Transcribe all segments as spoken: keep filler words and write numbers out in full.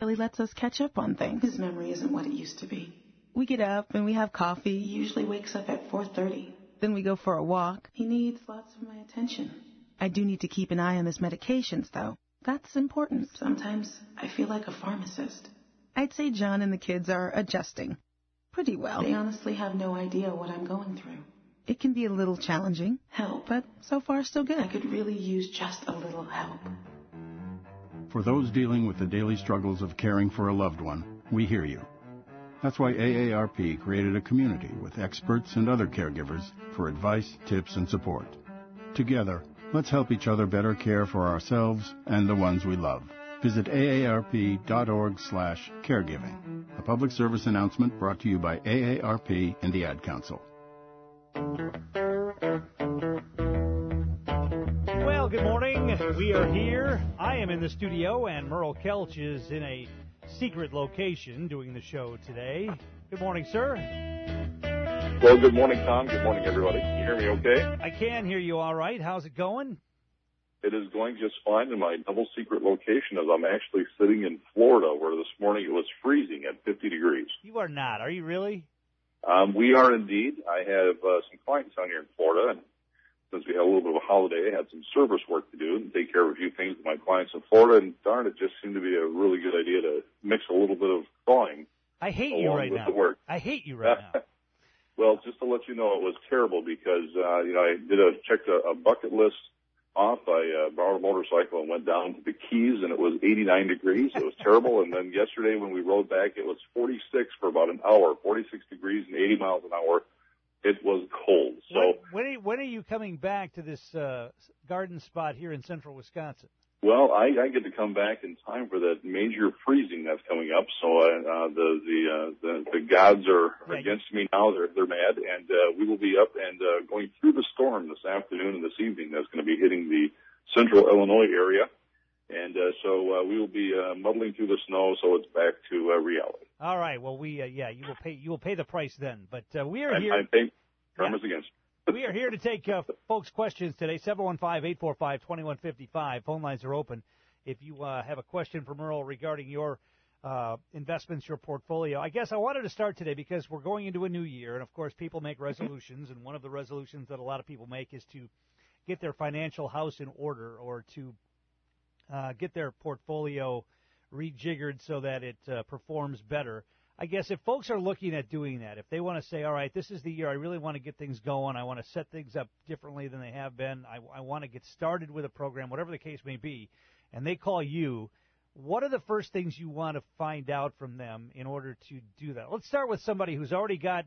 really lets us catch up on things. His memory isn't what it used to be. We get up and we have coffee. He usually wakes up at four thirty. Then we go for a walk. He needs lots of my attention. I do need to keep an eye on his medications, though. That's important. Sometimes I feel like a pharmacist. I'd say John and the kids are adjusting pretty well. They honestly have no idea what I'm going through. It can be a little challenging. Help. But so far, so good. I could really use just a little help. For those dealing with the daily struggles of caring for a loved one, we hear you. That's why A A R P created a community with experts and other caregivers for advice, tips, and support. Together, let's help each other better care for ourselves and the ones we love. Visit A A R P dot org slash caregiving. A public service announcement brought to you by A A R P and the Ad Council. Well, good morning. We are here. I am in the studio, and Merle Kelch is in a secret location doing the show today. Good morning, sir. Well, good morning, Tom. Good morning, everybody. Can you hear me okay? I can hear you all right. How's it going? It is going just fine in my double secret location as I'm actually sitting in Florida, where this morning it was freezing at fifty degrees. You are not. Are you really? Um, we are indeed. I have uh, some clients down here in Florida, and since we had a little bit of a holiday, I had some service work to do and take care of a few things with my clients in Florida, and darn, it just seemed to be a really good idea to mix a little bit of thawing. I hate you right with now. The work. I hate you right now. Well, just to let you know, it was terrible because, uh, you know, I did a, checked a, a bucket list off. I uh, borrowed a motorcycle and went down to the Keys, and it was eighty-nine degrees. It was terrible. And then yesterday when we rode back, it was forty-six for about an hour, forty-six degrees and eighty miles an hour. It was cold. So when, when, are you, when are you coming back to this uh, garden spot here in central Wisconsin? Well, I, I get to come back in time for that major freezing that's coming up. So uh, the the, uh, the the gods are yeah, against you... me now. They're they're mad, and uh, we will be up and uh, going through the storm this afternoon and this evening. That's going to be hitting the central Illinois area, and uh, so uh, we will be uh, muddling through the snow. So it's back to uh, reality. All right. Well, we uh, yeah, you will pay you will pay the price then. But uh, we are I, here. I think yeah. karma's against. We are here to take uh, folks' questions today. seven one five, eight four five, two one five five. Phone lines are open. If you uh, have a question for Merle regarding your uh, investments, your portfolio. I guess I wanted to start today because we're going into a new year, and, of course, people make resolutions, and one of the resolutions that a lot of people make is to get their financial house in order or to uh, get their portfolio rejiggered so that it uh, performs better. I guess if folks are looking at doing that, if they want to say, all right, this is the year I really want to get things going, I want to set things up differently than they have been, I, I want to get started with a program, whatever the case may be, and they call you, what are the first things you want to find out from them in order to do that? Let's start with somebody who's already got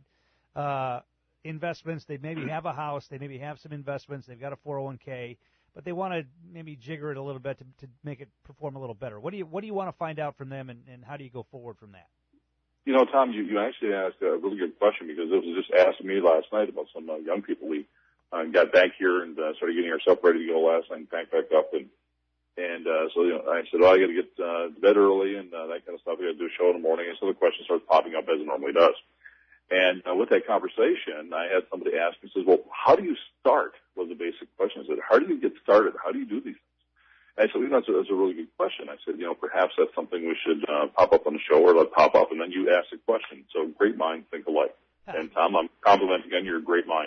uh, investments. They maybe have a house. They maybe have some investments. They've got a four oh one k, but they want to maybe jigger it a little bit to, to make it perform a little better. What do you what do you want to find out from them, and, and how do you go forward from that? You know, Tom, you, you actually asked a really good question because it was just asked me last night about some uh, young people. We uh, got back here and uh, started getting ourselves ready to go last night and packed back up. And, and uh, so you know, I said, well, I got to get uh, to bed early and uh, that kind of stuff. I got to do a show in the morning. And so the question starts popping up as it normally does. And uh, with that conversation, I had somebody ask me, says, well, how do you start was the basic question. I said, how do you get started? How do you do these things? And I said, you know, that's a, that's a really good question. I said, you know, perhaps that's something we should uh, pop up on the show or let pop up, and then you ask the question. So great minds think alike. And, Tom, I'm complimenting again, you're a great mind.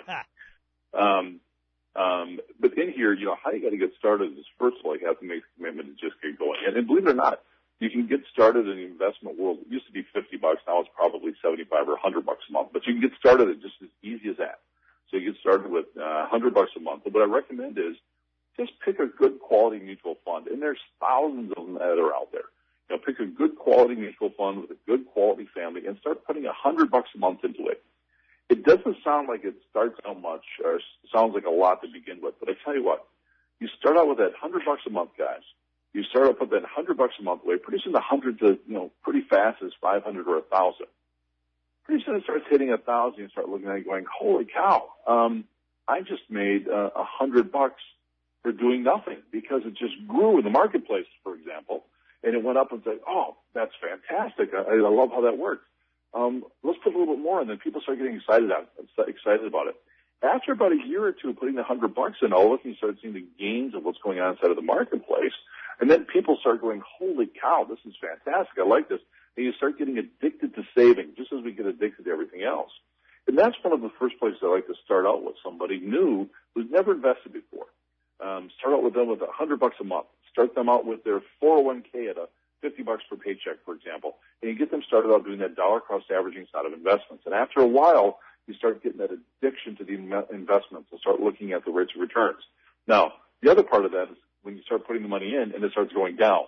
um, um, but in here, you know, how you got to get started is, first of all, you have to make a commitment to just get going. And, and believe it or not, you can get started in the investment world. It used to be fifty bucks. Now it's probably seventy-five or one hundred bucks a month. But you can get started at just as easy as that. So you get started with uh, one hundred bucks a month. But what I recommend is just pick a good quality mutual fund. And there's thousands of them that are out there. You know, pick a good quality mutual fund with a good quality family and start putting one hundred bucks a month into it. It doesn't sound like it starts out much or sounds like a lot to begin with. But I tell you what, you start out with that one hundred bucks a month, guys. You start out with that one hundred bucks a month away. Pretty soon the hundred to, you know, pretty fast is five hundred or one thousand. Pretty soon it starts hitting one thousand. You start looking at it going, holy cow, um, I just made uh, one hundred bucks for doing nothing because it just grew in the marketplace, for example, and it went up and said, oh, that's fantastic. I, I love how that works. Um, let's put a little bit more, and then people start getting excited about it, excited about it. After about a year or two of putting the hundred bucks in, all of a sudden you start seeing the gains of what's going on inside of the marketplace. And then people start going, holy cow, this is fantastic. I like this. And you start getting addicted to saving, just as we get addicted to everything else. And that's one of the first places I like to start out with somebody new who's never invested before. Um, start out with them with a hundred bucks a month. Start them out with their four oh one k at a fifty bucks per paycheck, for example. And you get them started out doing that dollar cost averaging side of investments. And after a while, you start getting that addiction to the investments and start looking at the rates of returns. Now, the other part of that is when you start putting the money in and it starts going down.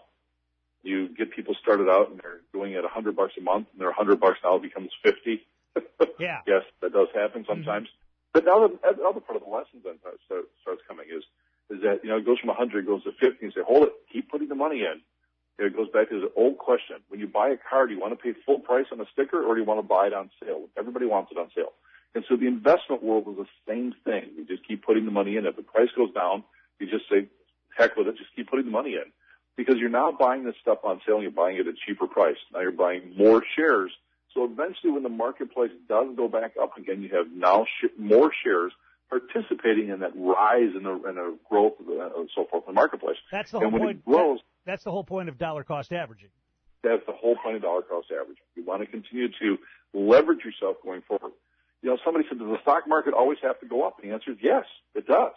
You get people started out and they're doing it a hundred bucks a month, and their hundred bucks now becomes fifty. Yeah. Yes, that does happen sometimes. Mm-hmm. But now the, the other part of the lesson then starts, starts coming is is that, you know, it goes from a hundred, goes to fifty, and you say, hold it, keep putting the money in. It goes back to the old question. When you buy a car, do you want to pay full price on a sticker, or do you want to buy it on sale? Everybody wants it on sale. And so the investment world is the same thing. You just keep putting the money in. If the price goes down, you just say, heck with it, just keep putting the money in. Because you're now buying this stuff on sale and you're buying it at a cheaper price. Now you're buying more shares. So eventually when the marketplace does go back up again, you have now sh- more shares participating in that rise in the, in the growth of the, and so forth in the marketplace. That's the whole and when point. It grows, that, that's the whole point of dollar cost averaging. That's the whole point of dollar cost averaging. You want to continue to leverage yourself going forward. You know, somebody said, does the stock market always have to go up? And the answer is yes, it does.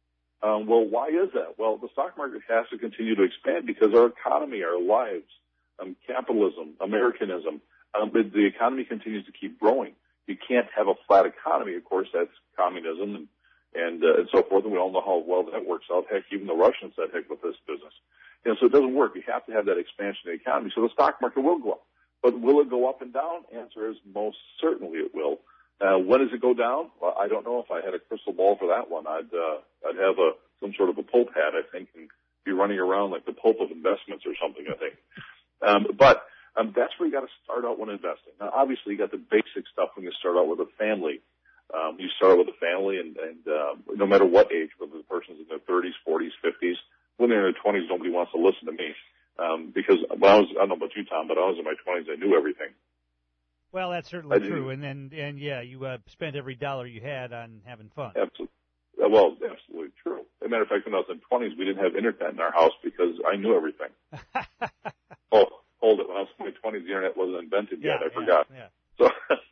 Um, well, why is that? Well, the stock market has to continue to expand because our economy, our lives, um, capitalism, Americanism, um, the, the economy continues to keep growing. You can't have a flat economy. Of course, that's communism and and, uh, and so forth, and we all know how well that works out. Heck, even the Russians said, heck with this business. And so it doession work. You have to have that expansion of the economy. So the stock market will go up. But will it go up and down? Answer is most certainly it will. Uh, when does it go down? Well, I don't know. If I had a crystal ball for that one, I'd uh, I'd have a some sort of a pope hat, I think, and be running around like the Pope of investments or something, I think. Um, but um, that's where you got to start out when investing. Now, obviously, you got the basic stuff when you start out with a family. Um, you start out with a family, and, and uh, no matter what age, whether the person's in their thirties, forties, fifties, when they're in their twenties, nobody wants to listen to me. Um, because when I was, I don't know about you, Tom, but I was in my twenties, I knew everything. Well, that's certainly true, and and and yeah, you uh, spent every dollar you had on having fun. Absolutely, well, absolutely true. As a matter of fact, when I was in twenties, we didn't have internet in our house because I knew everything. oh, hold it. When I was in my twenties, the internet wasn't invented yet. Yeah, I forgot. Yeah, yeah. So,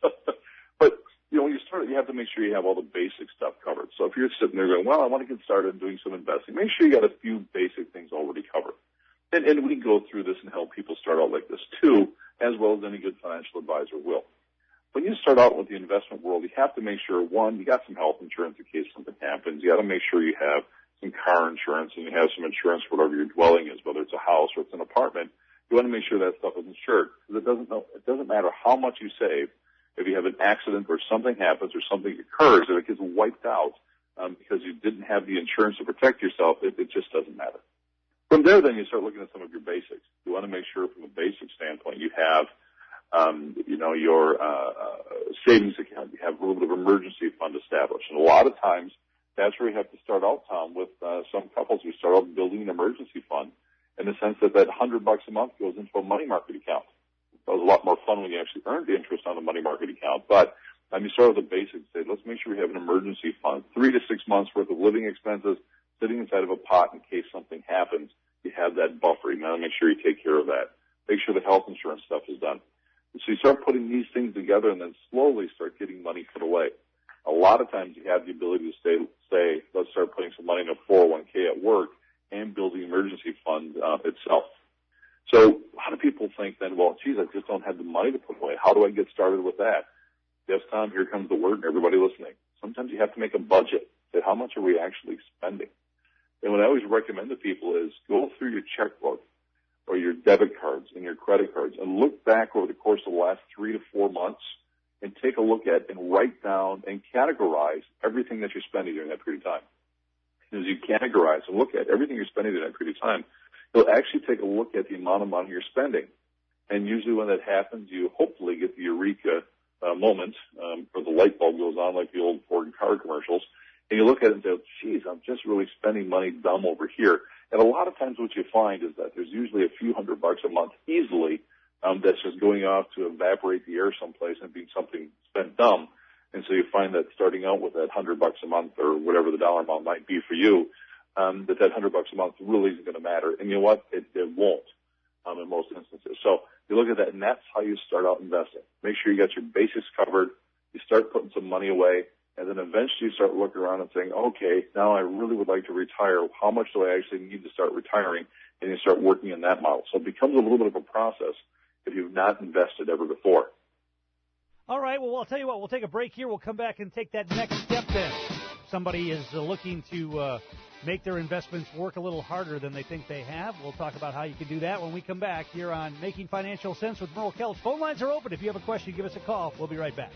but you know, when you start, you have to make sure you have all the basic stuff covered. So if you're sitting there going, well, I want to get started doing some investing, make sure you got a few basic things already covered. And, and we go through this and help people start out like this too, as well as any good financial advisor will. When you start out with the investment world, you have to make sure, one, you got some health insurance in case something happens. You got to make sure you have some car insurance and you have some insurance for whatever your dwelling is, whether it's a house or it's an apartment. You want to make sure that stuff is insured. Because it doesn't, know, it doesn't matter how much you save. If you have an accident or something happens or something occurs, if it gets wiped out um, because you didn't have the insurance to protect yourself, it, it just doesn't matter. From there, then, you start looking at some of your basics. You want to make sure from a basic standpoint you have, um, you know, your uh, uh, savings account. You have a little bit of emergency fund established. And a lot of times, that's where you have to start out, Tom, with uh, some couples. We start out building an emergency fund in the sense that that one hundred bucks a month goes into a money market account. It was a lot more fun when you actually earned the interest on the money market account. But um, you start with the basics. Say, let's make sure we have an emergency fund, three to six months worth of living expenses sitting inside of a pot in case something happens. You have that buffer. You got to make sure you take care of that. Make sure the health insurance stuff is done. So you start putting these things together and then slowly start getting money put away. A lot of times you have the ability to stay, say, let's start putting some money in a four oh one k at work and build the emergency fund uh, itself. So a lot of people think then, well, geez, I just don't have the money to put away. How do I get started with that? Yes, Tom, here comes the word, and everybody listening. Sometimes you have to make a budget. Say, how much are we actually spending? And what I always recommend to people is go through your checkbook or your debit cards and your credit cards and look back over the course of the last three to four months and take a look at and write down and categorize everything that you're spending during that period of time. And as you categorize and look at everything you're spending during that period of time, you'll actually take a look at the amount of money you're spending. And usually when that happens, you hopefully get the eureka uh, moment um, or the light bulb goes on like the old Ford car commercials. And you look at it and say, geez, I'm just really spending money dumb over here. And a lot of times what you find is that there's usually a few hundred bucks a month easily um, that's just going off to evaporate the air someplace and being something spent dumb. And so you find that starting out with that hundred bucks a month or whatever the dollar amount might be for you, um, that that one hundred bucks a month really isn't going to matter. And you know what? It, it won't um, in most instances. So you look at that, and that's how you start out investing. Make sure you got your basics covered. You start putting some money away, and then eventually you start looking around and saying, okay, now I really would like to retire. How much do I actually need to start retiring? And you start working in that model. So it becomes a little bit of a process if you've not invested ever before. All right, well, I'll tell you what, we'll take a break here. We'll come back and take that next step then. Somebody is uh, looking to uh, make their investments work a little harder than they think they have. We'll talk about how you can do that when we come back here on Making Financial Sense with Merle Kelch. Phone lines are open. If you have a question, give us a call. We'll be right back.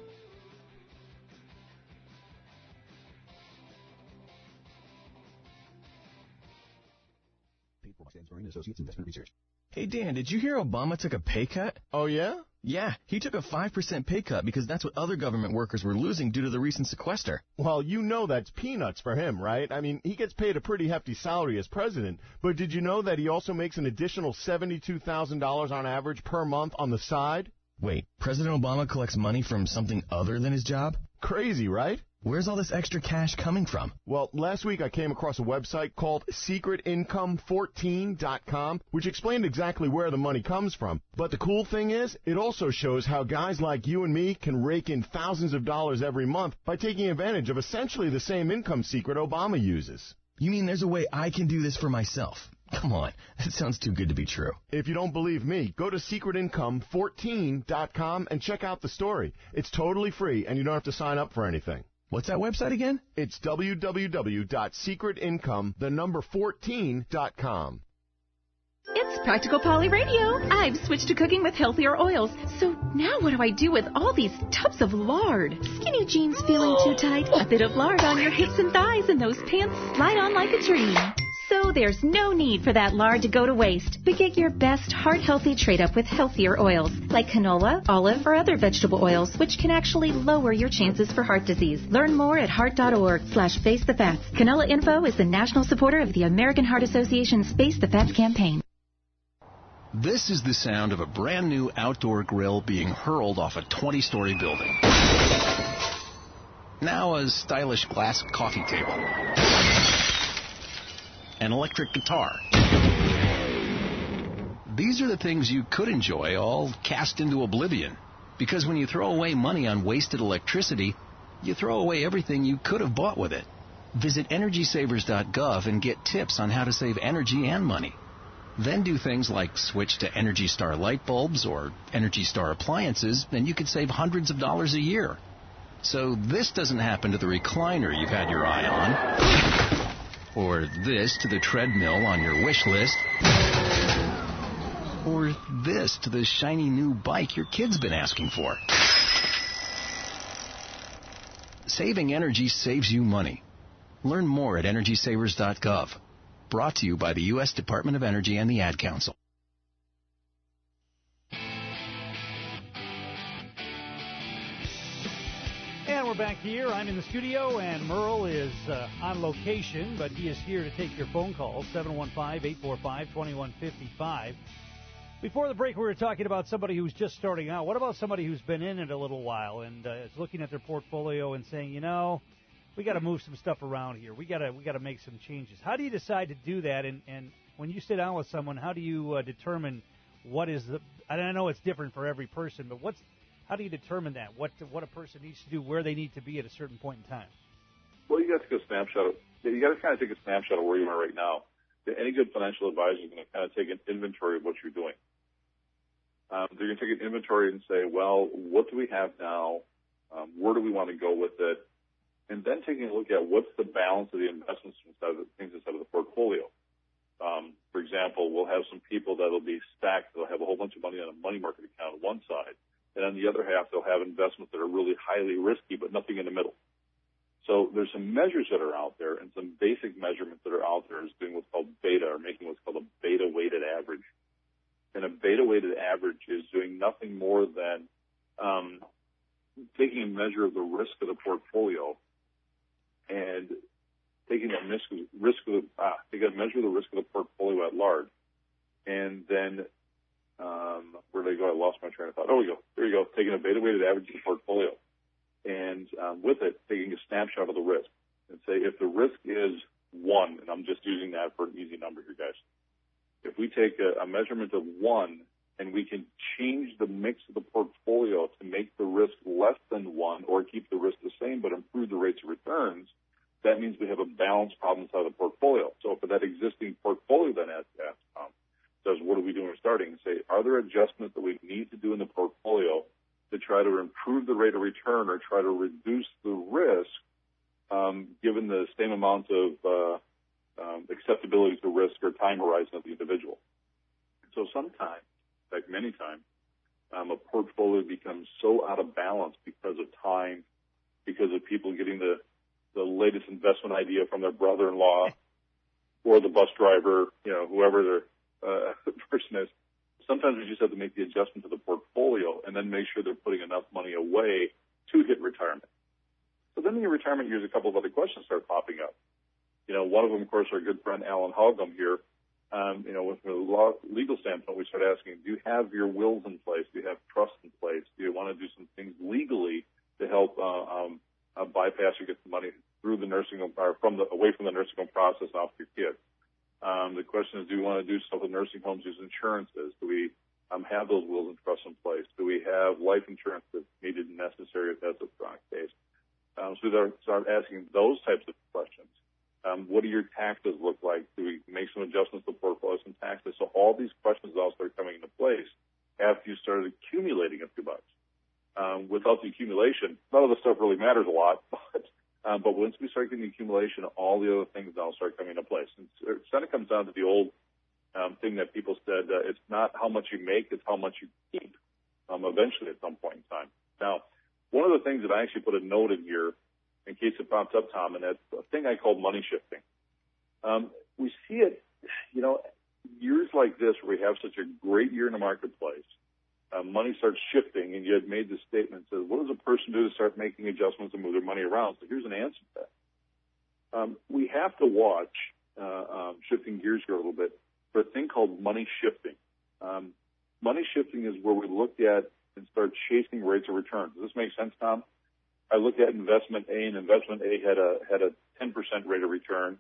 Associates Investment Research. Hey, Dan, did you hear Obama took a pay cut? Oh, yeah? Yeah, he took a five percent pay cut because that's what other government workers were losing due to the recent sequester. Well, you know that's peanuts for him, right? I mean, he gets paid a pretty hefty salary as president, but did you know that he also makes an additional seventy-two thousand dollars on average per month on the side? Wait, President Obama collects money from something other than his job? Crazy, right? Where's all this extra cash coming from? Well, last week I came across a website called secret income fourteen dot com, which explained exactly where the money comes from. But the cool thing is, it also shows how guys like you and me can rake in thousands of dollars every month by taking advantage of essentially the same income secret Obama uses. You mean there's a way I can do this for myself? Come on, that sounds too good to be true. If you don't believe me, go to secret income fourteen dot com and check out the story. It's totally free, and you don't have to sign up for anything. What's that website again? It's w w w dot secret income, the number fourteen dot com. It's Practical Polly Radio. I've switched to cooking with healthier oils. So now what do I do with all these tubs of lard? Skinny jeans feeling too tight? A bit of lard on your hips and thighs, and those pants slide on like a dream. So there's no need for that lard to go to waste. But get your best heart-healthy trade-up with healthier oils, like canola, olive, or other vegetable oils, which can actually lower your chances for heart disease. Learn more at heart.org slash face the facts. Canola Info is the national supporter of the American Heart Association's Face the Facts campaign. This is the sound of a brand new outdoor grill being hurled off a twenty-story building. Now a stylish glass coffee table. An electric guitar. These are the things you could enjoy, all cast into oblivion. Because when you throw away money on wasted electricity, you throw away everything you could have bought with it. Visit energy savers dot gov and get tips on how to save energy and money. Then do things like switch to Energy Star light bulbs or Energy Star appliances, and you could save hundreds of dollars a year. So this doesn't happen to the recliner you've had your eye on. Or this to the treadmill on your wish list. Or this to the shiny new bike your kid's been asking for. Saving energy saves you money. Learn more at energy savers dot gov. Brought to you by the U S Department of Energy and the Ad Council. And we're back here. I'm in the studio, and Merle is uh, on location, but he is here to take your phone calls, seven one five, eight four five, two one five five. Before the break, we were talking about somebody who's just starting out. What about somebody who's been in it a little while and uh, is looking at their portfolio and saying, you know, we got to move some stuff around here. We got to we got to make some changes. How do you decide to do that? And, and when you sit down with someone, how do you uh, determine what is the? I know it's different for every person, but what's how do you determine that? What what a person needs to do, where they need to be at a certain point in time? Well, you got to take a snapshot. Of, you got to kind of take a snapshot of where you are right now. Any good financial advisor is going to kind of take an inventory of what you're doing. Um, they're going to take an inventory and say, well, what do we have now? Um, where do we want to go with it? And then taking a look at what's the balance of the investments inside of the things inside of the portfolio. Um, for example, we'll have some people that'll be stacked. They'll have a whole bunch of money on a money market account on one side, and on the other half, they'll have investments that are really highly risky, but nothing in the middle. So there's some measures that are out there and some basic measurements that are out there is doing what's called beta, or making what's called a beta-weighted average. And a beta-weighted average is doing nothing more than um, taking a measure of the risk of the portfolio and taking a risk of, risk of the, ah, taking a measure of the risk of the portfolio at large. And then, um, where did I go? I lost my train of thought. Oh, we go. There you go. Taking a beta-weighted average of the portfolio. And um, with it, taking a snapshot of the risk and say if the risk is one, and I'm just using that for an easy number here, guys. If we take a, a measurement of one and we can change the mix of the portfolio to make the risk less than one or keep the risk the same but improve the rates of returns, that means we have a balance problem inside the portfolio. So for that existing portfolio, then as um, says, what are we doing starting? Say, are there adjustments that we need to do in the portfolio to try to improve the rate of return or try to reduce the risk, um, given the same amount of uh, um, acceptability to risk or time horizon of the individual? So sometimes, like many times, um, a portfolio becomes so out of balance because of time, because of people getting the the latest investment idea from their brother-in-law or the bus driver, you know, whoever their uh, person is. Sometimes we just have to make the adjustment to the portfolio and then make sure they're putting enough money away to hit retirement. So then in your retirement years, a couple of other questions start popping up. You know, one of them, of course, our good friend Alan Hogum here, um, you know, with the law, legal standpoint, we start asking, do you have your wills in place? Do you have trust in place? Do you want to do some things legally to help uh, um, uh, bypass or get the money through the nursing home or from the away from the nursing home process and off to your kids? Um, the question is, do we want to do stuff with nursing homes use insurances? Do we um, have those wills and trusts in place? Do we have life insurance that's needed and necessary if that's a chronic case? Um, so we start asking those types of questions. Um, what do your taxes look like? Do we make some adjustments to portfolios and taxes? So all these questions all start coming into place after you started accumulating a few bucks. Um, without the accumulation, none of the stuff really matters a lot, but um, but once we start getting the accumulation, all the other things now start coming into place. And so it kind of comes down to the old um, thing that people said, uh, it's not how much you make, it's how much you keep um, eventually at some point in time. Now, one of the things that I actually put a note in here in case it pops up, Tom, and that's a thing I call money shifting. Um, we see it, you know, years like this where we have such a great year in the marketplace. Uh, money starts shifting, and you had made the statement, says, what does a person do to start making adjustments and move their money around? So here's an answer to that. Um, we have to watch, uh, um, shifting gears here a little bit, for a thing called money shifting. Um, money shifting is where we look at and start chasing rates of return. Does this make sense, Tom? I looked at investment A, and investment A had a had a ten percent rate of return.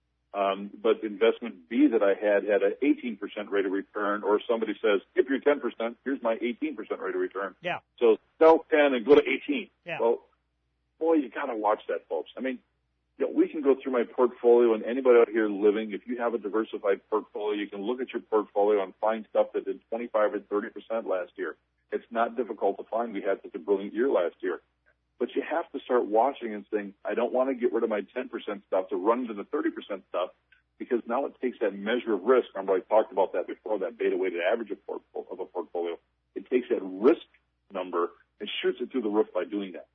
Um, but investment B that I had had an eighteen percent rate of return, or somebody says, skip your ten percent, here's my eighteen percent rate of return. Yeah. So sell ten and go to eighteen. Yeah. Well, boy, you got to watch that, folks. I mean, you know, we can go through my portfolio, and anybody out here living, if you have a diversified portfolio, you can look at your portfolio and find stuff that did twenty-five or thirty percent last year. It's not difficult to find. We had such a brilliant year last year. But you have to start watching and saying, I don't want to get rid of my ten percent stuff to run into the thirty percent stuff, because now it takes that measure of risk. Remember, I talked about that before, that beta-weighted average of, port- of a portfolio. It takes that risk number and shoots it through the roof by doing that.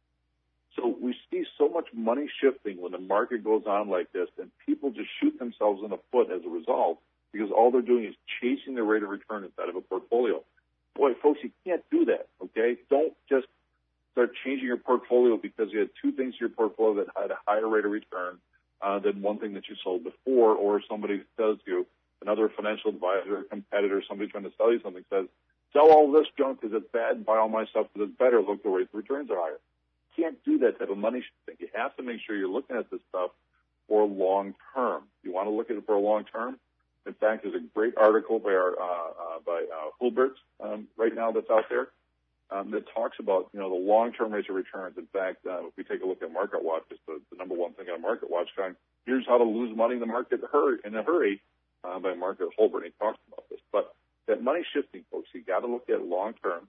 So we see so much money shifting when the market goes on like this, and people just shoot themselves in the foot as a result, because all they're doing is chasing their rate of return inside of a portfolio. Boy, folks, you can't do that, okay? Don't just start changing your portfolio because you had two things in your portfolio that had a higher rate of return uh, than one thing that you sold before, or somebody tells you, another financial advisor, a competitor, somebody trying to sell you something says, sell all this junk because it's bad, buy all my stuff because it's better, look, the rate of returns are higher. You can't do that type of money thing. You have to make sure you're looking at this stuff for long term. You want to look at it for a long term. In fact, there's a great article by our, uh, uh, by uh, Hulbert um, right now that's out there. Um, that talks about, you know, the long-term rates of returns. In fact, uh, if we take a look at MarketWatch, it's the, the number one thing on MarketWatch, going, here's how to lose money in the market in a hurry uh, by Market Hulbert. He talks about this. But that money shifting, folks, you got to look at long-term.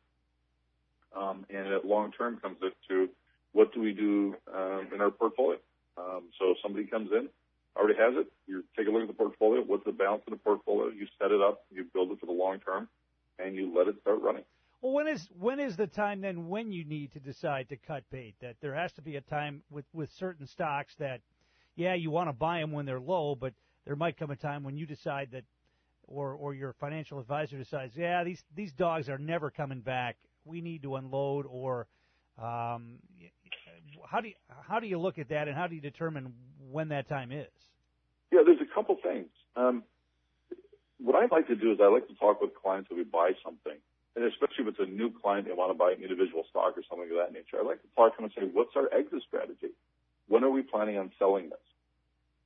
Um, and that long-term comes into what do we do um, in our portfolio. Um, so if somebody comes in, already has it, you take a look at the portfolio, what's the balance of the portfolio, you set it up, you build it for the long term, and you let it start running. Well, when is when is the time then when you need to decide to cut bait? That there has to be a time with, with certain stocks that, yeah, you want to buy them when they're low, but there might come a time when you decide that, or or your financial advisor decides, yeah, these these dogs are never coming back. We need to unload. Or um, how do you, how do you look at that, and how do you determine when that time is? Yeah, there's a couple things. Um, what I'd like to do is I like to talk with clients when we buy something. And especially if it's a new client, they want to buy an individual stock or something of that nature. I like to talk to them and say, what's our exit strategy? When are we planning on selling this?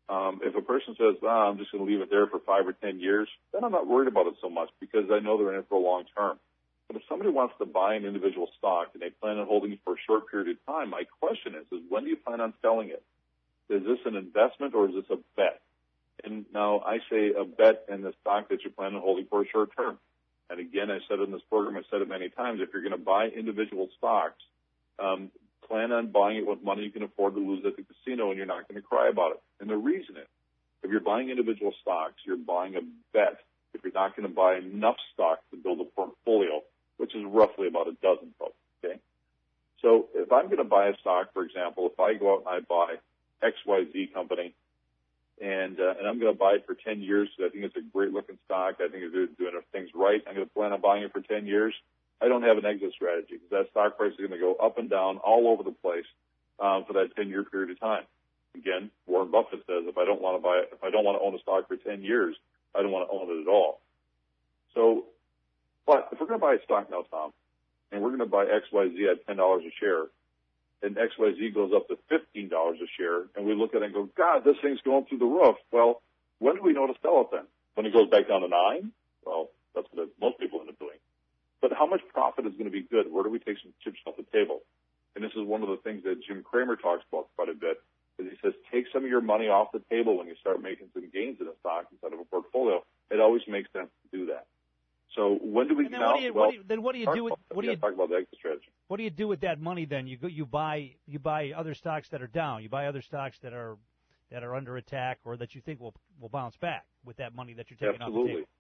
Um, if a person says, ah, I'm just going to leave it there for five or ten years, then I'm not worried about it so much because I know they're in it for a long term. But if somebody wants to buy an individual stock and they plan on holding it for a short period of time, my question is, is when do you plan on selling it? Is this an investment or is this a bet? And now I say a bet in the stock that you plan on holding for a short term. And again, I said in this program, I said it many times, if you're going to buy individual stocks, um, plan on buying it with money you can afford to lose at the casino and you're not going to cry about it. And the reason is, if you're buying individual stocks, you're buying a bet if you're not going to buy enough stocks to build a portfolio, which is roughly about a dozen folks, okay? So if I'm going to buy a stock, for example, if I go out and I buy X Y Z company, and uh, and I'm going to buy it for ten years because I think it's a great-looking stock, I think it's doing things right, I'm going to plan on buying it for ten years, I don't have an exit strategy because that stock price is going to go up and down all over the place um, for that ten-year period of time. Again, Warren Buffett says if I don't want to buy it, if I don't want to own a stock for ten years, I don't want to own it at all. So, but if we're going to buy a stock now, Tom, and we're going to buy X Y Z at ten dollars a share, and X Y Z goes up to fifteen dollars a share, and we look at it and go, God, this thing's going through the roof. Well, when do we know to sell it then? When it goes back down to nine? Well, that's what most people end up doing. But how much profit is going to be good? Where do we take some chips off the table? And this is one of the things that Jim Cramer talks about quite a bit, is he says, take some of your money off the table when you start making some gains in a stock instead of a portfolio. It always makes sense to do that. So when do we and then now? What do you, well, what do you, then what do you do with what do you talk about the exit strategy? What do you do with that money then? You go, you buy you buy other stocks that are down. You buy other stocks that are that are under attack or that you think will will bounce back with that money that you're taking Absolutely. off the table.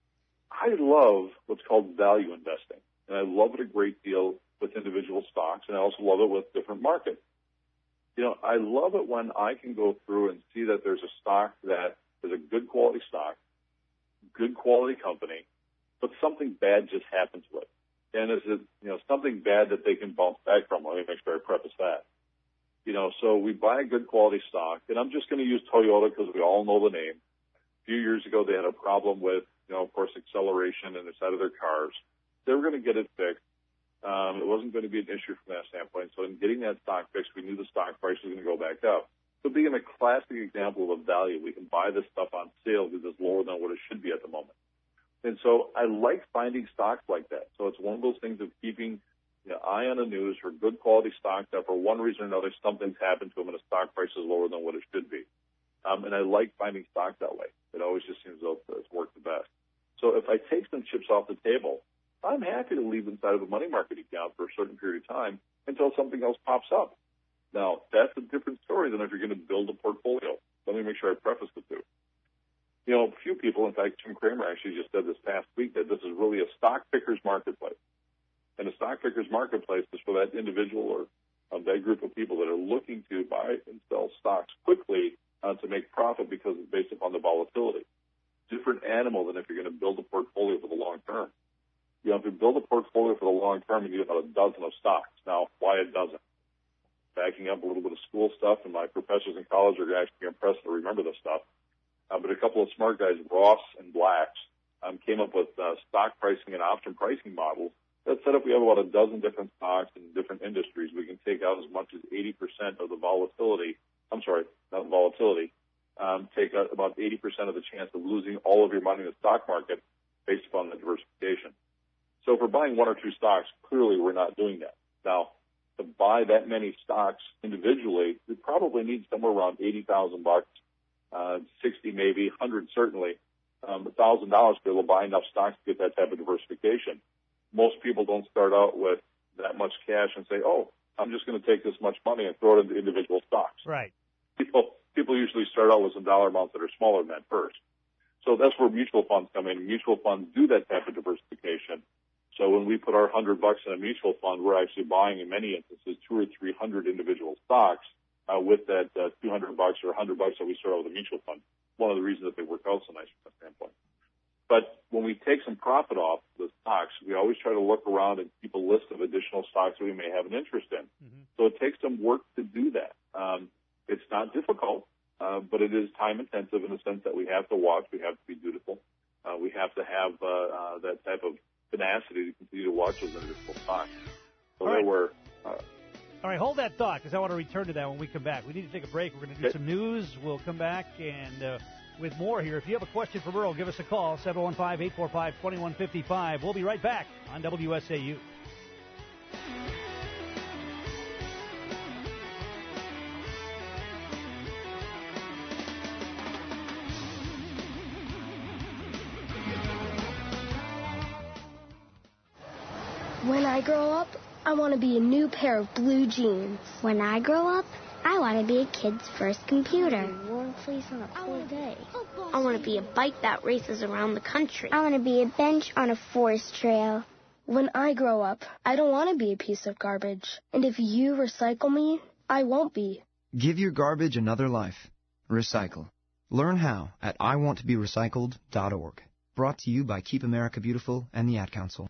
I love what's called value investing, and I love it a great deal with individual stocks, and I also love it with different markets. You know, I love it when I can go through and see that there's a stock that is a good quality stock, good quality company, but something bad just happened to it. And is it, you know, something bad that they can bounce back from? Let me make sure I preface that. You know, so we buy a good quality stock, and I'm just going to use Toyota because we all know the name. A few years ago, they had a problem with, you know, of course, acceleration in the side of their cars. They were going to get it fixed. Um, it wasn't going to be an issue from that standpoint. So in getting that stock fixed, we knew the stock price was going to go back up. So being a classic example of value, we can buy this stuff on sale because it's lower than what it should be at the moment. And so I like finding stocks like that. So it's one of those things of keeping an eye on the news for good quality stocks that for one reason or another something's happened to them and the stock price is lower than what it should be. Um, and I like finding stocks that way. It always just seems to it's worked the best. So if I take some chips off the table, I'm happy to leave inside of a money market account for a certain period of time until something else pops up. Now, that's a different story than if you're going to build a portfolio. Let me make sure I preface the two. You know, a few people, in fact, Jim Cramer actually just said this past week that this is really a stock picker's marketplace. And a stock picker's marketplace is for that individual or um, that group of people that are looking to buy and sell stocks quickly uh, to make profit because it's based upon the volatility. Different animal than if you're going to build a portfolio for the long term. You know, if you build a portfolio for the long term, you need about a dozen of stocks. Now, why a dozen? Backing up a little bit of school stuff, and my professors in college are actually impressed to remember this stuff. Uh, but a couple of smart guys, Ross and Blacks, um, came up with uh, stock pricing and option pricing models that said if we have about a dozen different stocks in different industries, we can take out as much as eighty percent of the volatility. I'm sorry, not volatility. Um, take out about eighty percent of the chance of losing all of your money in the stock market based upon the diversification. So if we're buying one or two stocks, clearly we're not doing that. Now, to buy that many stocks individually, we probably need somewhere around eighty thousand bucks, uh, sixty maybe, one hundred certainly, um, one thousand dollars to be able to buy enough stocks to get that type of diversification. Most people don't start out with that much cash and say, oh, I'm just going to take this much money and throw it into individual stocks. Right. People, people usually start out with some dollar amounts that are smaller than that first. So that's where mutual funds come in. Mutual funds do that type of diversification. So when we put our hundred bucks in a mutual fund, we're actually buying, in many instances, two or three hundred individual stocks uh, with that uh, two hundred bucks or a hundred bucks that we start out with a mutual fund. One of the reasons that they work out so nice from that standpoint. But when we take some profit off the stocks, we always try to look around and keep a list of additional stocks that we may have an interest in. Mm-hmm. So it takes some work to do that. Um, it's not difficult, uh, but it is time intensive in the sense that we have to watch, we have to be dutiful, uh, we have to have uh, uh, that type of tenacity to continue to watch those individual stocks. So All there right. were, uh, All right, hold that thought because I want to return to that when we come back. We need to take a break. We're going to do some news. We'll come back and uh, with more here. If you have a question for Merle, give us a call, seven one five, eight four five, two one five five. We'll be right back on W S A U. When I grow up, I want to be a new pair of blue jeans. When I grow up, I want to be a kid's first computer. A warm place on a cold day. I want to be a bike that races around the country. I want to be a bench on a forest trail. When I grow up, I don't want to be a piece of garbage. And if you recycle me, I won't be. Give your garbage another life. Recycle. Learn how at I want to be recycled dot org. Brought to you by Keep America Beautiful and the Ad Council.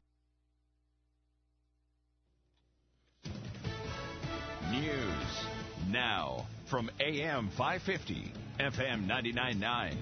News now from A M five fifty, F M ninety-nine point nine,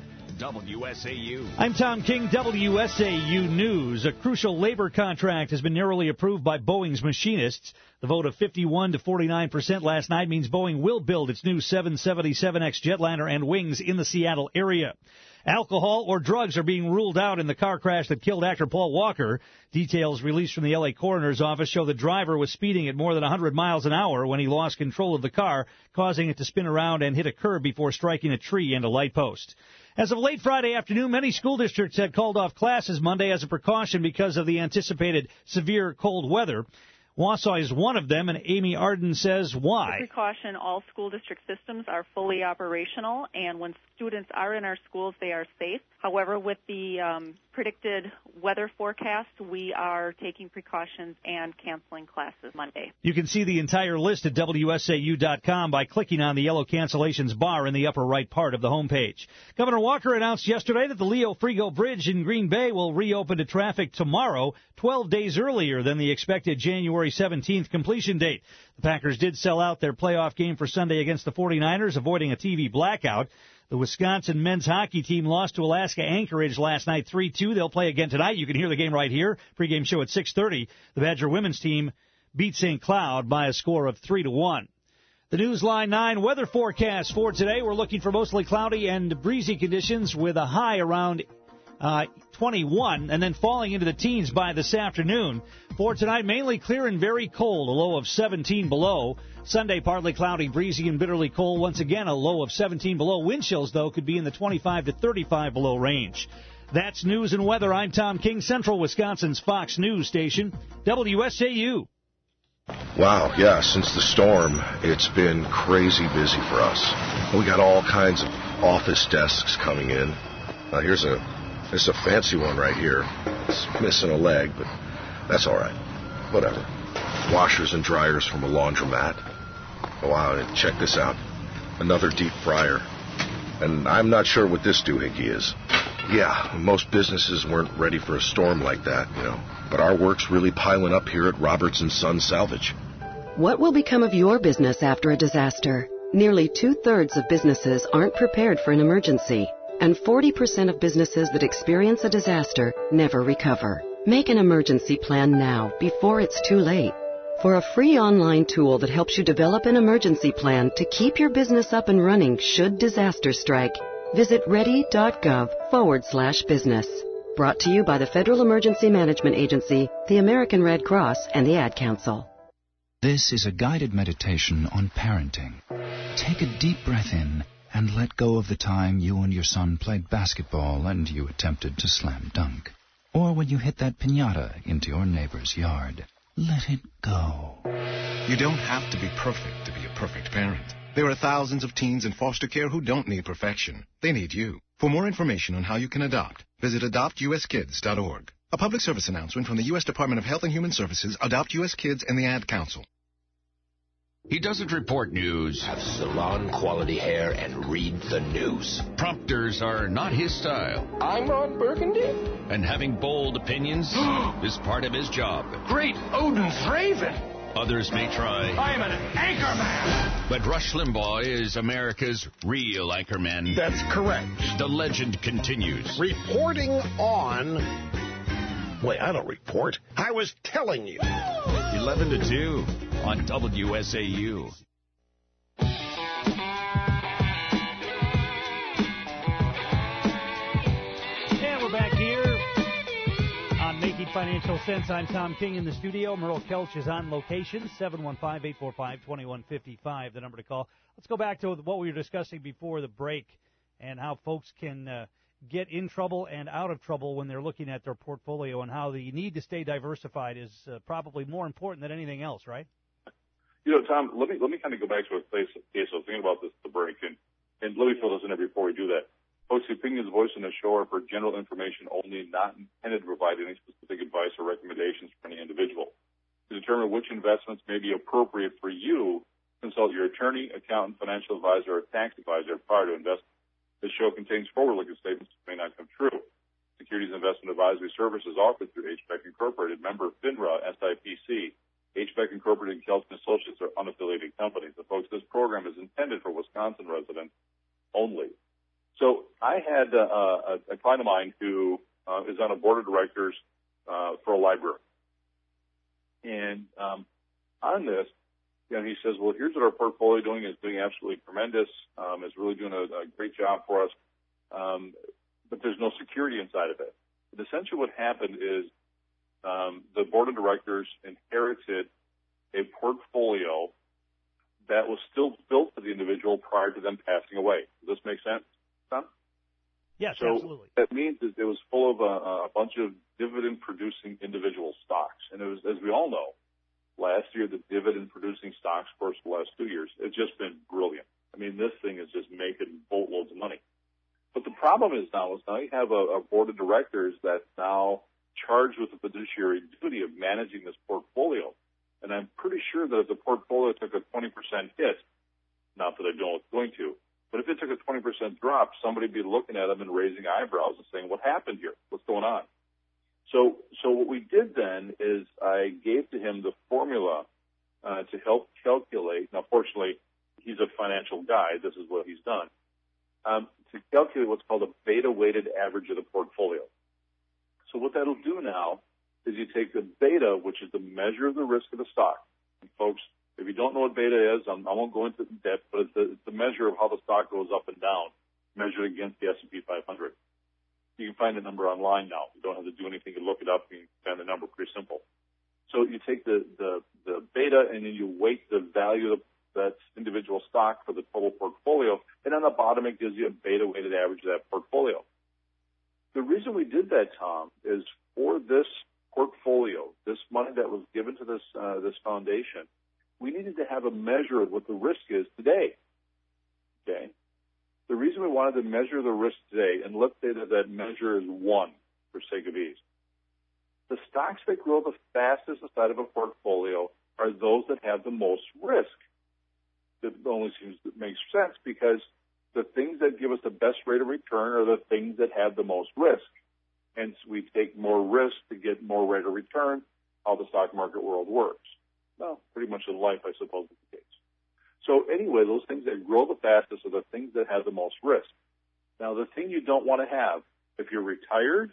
W S A U. I'm Tom King, W S A U News. A crucial labor contract has been narrowly approved by Boeing's machinists. The vote of fifty-one to forty-nine percent last night means Boeing will build its new seven seventy-seven X jetliner and wings in the Seattle area. Alcohol or drugs are being ruled out in the car crash that killed actor Paul Walker. Details released from the L A coroner's office show the driver was speeding at more than one hundred miles an hour when he lost control of the car, causing it to spin around and hit a curb before striking a tree and a light post. As of late Friday afternoon, many school districts had called off classes Monday as a precaution because of the anticipated severe cold weather. Wausau is one of them, and Amy Arden says why. For precaution, all school district systems are fully operational, and when students are in our schools, they are safe. However, with the um, predicted weather forecast, we are taking precautions and canceling classes Monday. You can see the entire list at W S A U dot com by clicking on the yellow cancellations bar in the upper right part of the homepage. Governor Walker announced yesterday that the Leo Frigo Bridge in Green Bay will reopen to traffic tomorrow, twelve days earlier than the expected January seventeenth completion date. The Packers did sell out their playoff game for Sunday against the forty-niners, avoiding a T V blackout. The Wisconsin men's hockey team lost to Alaska Anchorage last night three two. They'll play again tonight. You can hear the game right here. Pre-game show at six thirty. The Badger women's team beat Saint Cloud by a score of three to one. The Newsline nine weather forecast for today. We're looking for mostly cloudy and breezy conditions with a high around uh, twenty-one and then falling into the teens by this afternoon. For tonight, mainly clear and very cold, a low of seventeen below. Sunday, partly cloudy, breezy, and bitterly cold. Once again, a low of seventeen below. Wind chills, though, could be in the twenty-five to thirty-five below range. That's news and weather. I'm Tom King, Central Wisconsin's Fox News station, W S A U. Wow, yeah, since the storm, it's been crazy busy for us. We got all kinds of office desks coming in. Uh, here's a here's a fancy one right here. It's missing a leg, but that's all right. Whatever. Washers and dryers from a laundromat. Oh, wow, and check this out. Another deep fryer. And I'm not sure what this doohickey is. Yeah, most businesses weren't ready for a storm like that, you know. But our work's really piling up here at Roberts and Son Salvage. What will become of your business after a disaster? Nearly two-thirds of businesses aren't prepared for an emergency. And forty percent of businesses that experience a disaster never recover. Make an emergency plan now, before it's too late. For a free online tool that helps you develop an emergency plan to keep your business up and running should disaster strike, visit ready.gov forward slash business. Brought to you by the Federal Emergency Management Agency, the American Red Cross, and the Ad Council. This is a guided meditation on parenting. Take a deep breath in and let go of the time you and your son played basketball and you attempted to slam dunk. Or when you hit that piñata into your neighbor's yard. Let it go. You don't have to be perfect to be a perfect parent. There are thousands of teens in foster care who don't need perfection. They need you. For more information on how you can adopt, visit adopt u s kids dot org. A public service announcement from the U S Department of Health and Human Services, Adopt U S Kids, and the Ad Council. He doesn't report news. Have salon-quality hair and read the news. Prompters are not his style. I'm Ron Burgundy. And having bold opinions is part of his job. Great Odin's Raven. Others may try. I'm an anchorman. But Rush Limbaugh is America's real anchorman. That's correct. The legend continues. Reporting on Wait, I don't report. I was telling you. eleven to two on W S A U. And we're back here on Making Financial Sense. I'm Tom King in the studio. Merle Kelch is on location. seven one five, eight four five, two one five five, the number to call. Let's go back to what we were discussing before the break and how folks can uh, get in trouble and out of trouble when they're looking at their portfolio, and how the need to stay diversified is uh, probably more important than anything else, right? You know, Tom, let me let me kind of go back to a case. case I was thinking about this at the break, and, and let me fill this in here before we do that. Folks, the opinions voiced in the show are for general information only, not intended to provide any specific advice or recommendations for any individual. To determine which investments may be appropriate for you, consult your attorney, accountant, financial advisor, or tax advisor prior to investing. This show contains forward-looking statements that may not come true. Securities Investment Advisory Services offered through H B E C Incorporated, member FINRA, S I P C. H B E C Incorporated and Kelton Associates are unaffiliated companies. And folks, this program is intended for Wisconsin residents only. So I had uh, a, a client of mine who uh, is on a board of directors uh, for a library. And um, on this, you know, he says, well, here's what our portfolio is doing. It's doing absolutely tremendous. Um, it's really doing a, a great job for us. Um, but there's no security inside of it. But essentially what happened is um, the board of directors inherited a portfolio that was still built for the individual prior to them passing away. Does this make sense, Tom? Yes, so absolutely. That means that it was full of a, a bunch of dividend-producing individual stocks. And it was, as we all know, last year the dividend-producing stocks, of course, the last two years, it's just been brilliant. I mean, this thing is just making boatloads of money. But the problem is now is now you have a, a board of directors that's now charged with the fiduciary duty of managing this portfolio. And I'm pretty sure that if the portfolio took a twenty percent hit, not that I know it's going to, but if it took a twenty percent drop, somebody would be looking at them and raising eyebrows and saying, what happened here? What's going on? So, so what we did then is I gave to him the formula uh, to help calculate. Now, fortunately, he's a financial guy. This is what he's done. Um, to calculate what's called a beta-weighted average of the portfolio. So what that'll do now is you take the beta, which is the measure of the risk of the stock. And folks, if you don't know what beta is, I'm, I won't go into it in depth, but it's the, it's the measure of how the stock goes up and down, measured against the S and P five hundred. You can find the number online now. You don't have to do anything to look it up. You can find the number pretty simple. So you take the, the, the beta and then you weight the value of that individual stock for the total portfolio. And on the bottom, it gives you a beta-weighted average of that portfolio. The reason we did that, Tom, is for this portfolio, this money that was given to this, uh, this foundation, we needed to have a measure of what the risk is today. Okay? The reason we wanted to measure the risk today, and let's say that that measure is one, for sake of ease, the stocks that grow the fastest inside of a portfolio are those that have the most risk. That only seems to make sense because the things that give us the best rate of return are the things that have the most risk. Hence, we take more risk to get more rate of return, how the stock market world works. Well, pretty much in life, I suppose, is the case. So anyway, those things that grow the fastest are the things that have the most risk. Now, the thing you don't want to have, if you're retired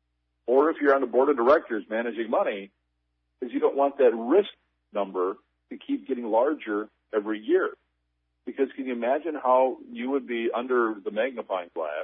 or if you're on the board of directors managing money, is you don't want that risk number to keep getting larger every year. Because can you imagine how you would be under the magnifying glass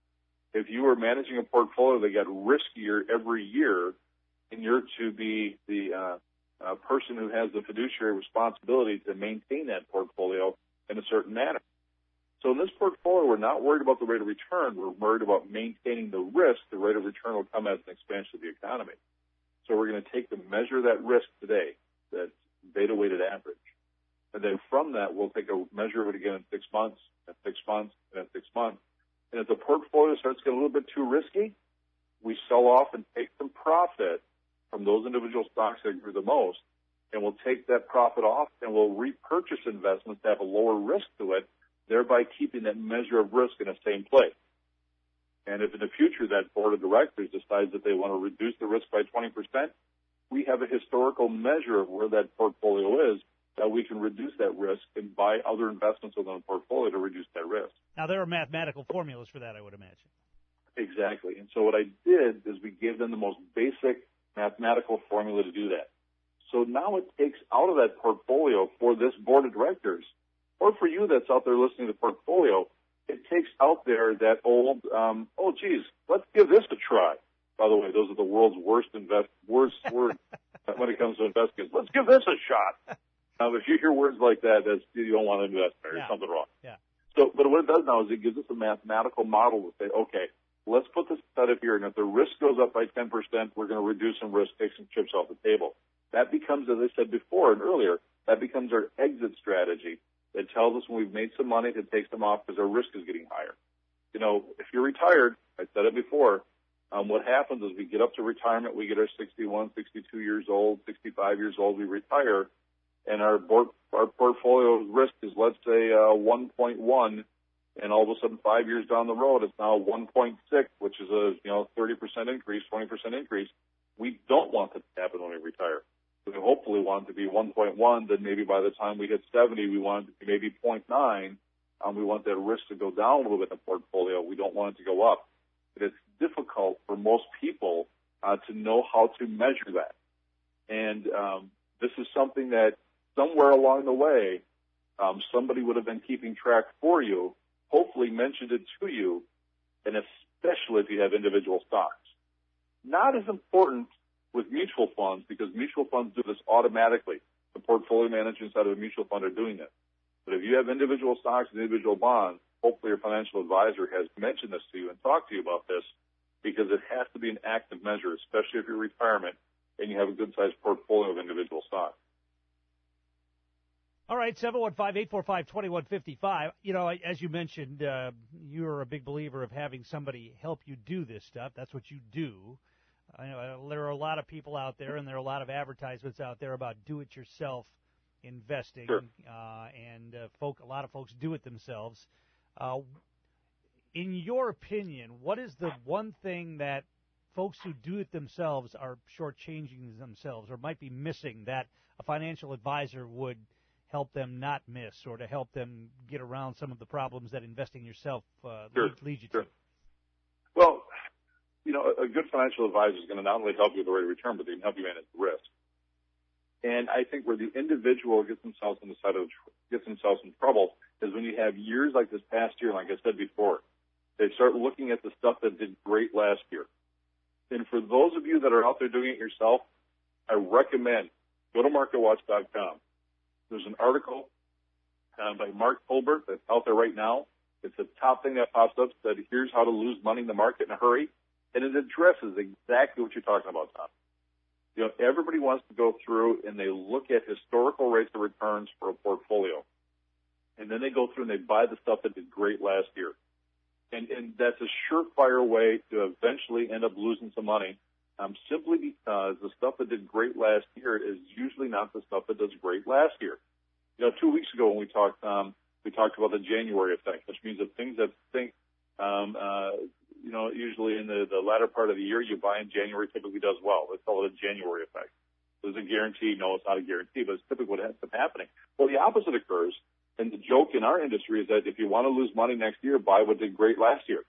if you were managing a portfolio that got riskier every year and you're to be the uh, uh, person who has the fiduciary responsibility to maintain that portfolio in a certain manner. So in this portfolio, we're not worried about the rate of return. We're worried about maintaining the risk. The rate of return will come as an expansion of the economy. So we're going to take the measure of that risk today, that beta-weighted average. And then from that, we'll take a measure of it again in six months, and six months, and then six months. And if the portfolio starts to get a little bit too risky, we sell off and take some profit from those individual stocks that grew the most, and we'll take that profit off and we'll repurchase investments that have a lower risk to it, thereby keeping that measure of risk in the same place. And if in the future that board of directors decides that they want to reduce the risk by twenty percent, we have a historical measure of where that portfolio is that we can reduce that risk and buy other investments within the portfolio to reduce that risk. Now, there are mathematical formulas for that, I would imagine. Exactly. And so what I did is we gave them the most basic mathematical formula to do that. So now it takes out of that portfolio for this board of directors, or for you that's out there listening to the portfolio, it takes out there that old, um, oh, geez, let's give this a try. By the way, those are the world's worst invest, worst words when it comes to investing. Let's give this a shot. Now, if you hear words like that, that's, you don't want to invest there. There's yeah. something wrong. Yeah. So, but what it does now is it gives us a mathematical model to say, okay, let's put this set up here, and if the risk goes up by ten percent, we're going to reduce some risk, take some chips off the table. That becomes, as I said before and earlier, that becomes our exit strategy. It tells us when we've made some money to take some off because our risk is getting higher. You know, if you're retired, I said it before, um, what happens is we get up to retirement, we get our sixty-one, sixty-two years old, sixty-five years old, we retire, and our board, our portfolio risk is, let's say, uh, one point one, and all of a sudden five years down the road, it's now one point six, which is a, you know, thirty percent increase, twenty percent increase. We don't want that to happen when we retire. We hopefully want it to be one point one, then maybe by the time we hit seventy, we want it to be maybe zero point nine. Um, we want that risk to go down a little bit in the portfolio. We don't want it to go up. But it's difficult for most people uh, to know how to measure that. And um, this is something that somewhere along the way, um, somebody would have been keeping track for you, hopefully mentioned it to you, and especially if you have individual stocks. Not as important with mutual funds, because mutual funds do this automatically. The portfolio managers inside of a mutual fund are doing this. But if you have individual stocks and individual bonds, hopefully your financial advisor has mentioned this to you and talked to you about this, because it has to be an active measure, especially if you're retirement and you have a good-sized portfolio of individual stocks. All right, seven one five, eight four five, two one five five. You know, as you mentioned, uh, you're a big believer of having somebody help you do this stuff. That's what you do. I know there are a lot of people out there, and there are a lot of advertisements out there about do-it-yourself investing, sure. uh, and uh, folk, a lot of folks do it themselves. Uh, in your opinion, what is the one thing that folks who do it themselves are shortchanging themselves, or might be missing, that a financial advisor would help them not miss, or to help them get around some of the problems that investing yourself uh, sure. leads, leads you sure. to? Well, you know, a good financial advisor is going to not only help you with the rate of return, but they can help you manage the risk. And I think where the individual gets themselves in the side of gets themselves in trouble is when you have years like this past year, like I said before, they start looking at the stuff that did great last year. And for those of you that are out there doing it yourself, I recommend go to market watch dot com. There's an article uh, by Mark Colbert that's out there right now. It's the top thing that pops up, that here's how to lose money in the market in a hurry. And it addresses exactly what you're talking about, Tom. You know, everybody wants to go through and they look at historical rates of returns for a portfolio. And then they go through and they buy the stuff that did great last year. And, and that's a surefire way to eventually end up losing some money, um, simply because the stuff that did great last year is usually not the stuff that does great last year. You know, two weeks ago when we talked, um, we talked about the January effect, which means that things that think, um, uh, you know, usually in the, the latter part of the year, you buy in January typically does well. Let's call it a January effect. There's a guarantee. No, it's not a guarantee, but it's typically what ends up happening. Well, the opposite occurs, and the joke in our industry is that if you want to lose money next year, buy what did great last year.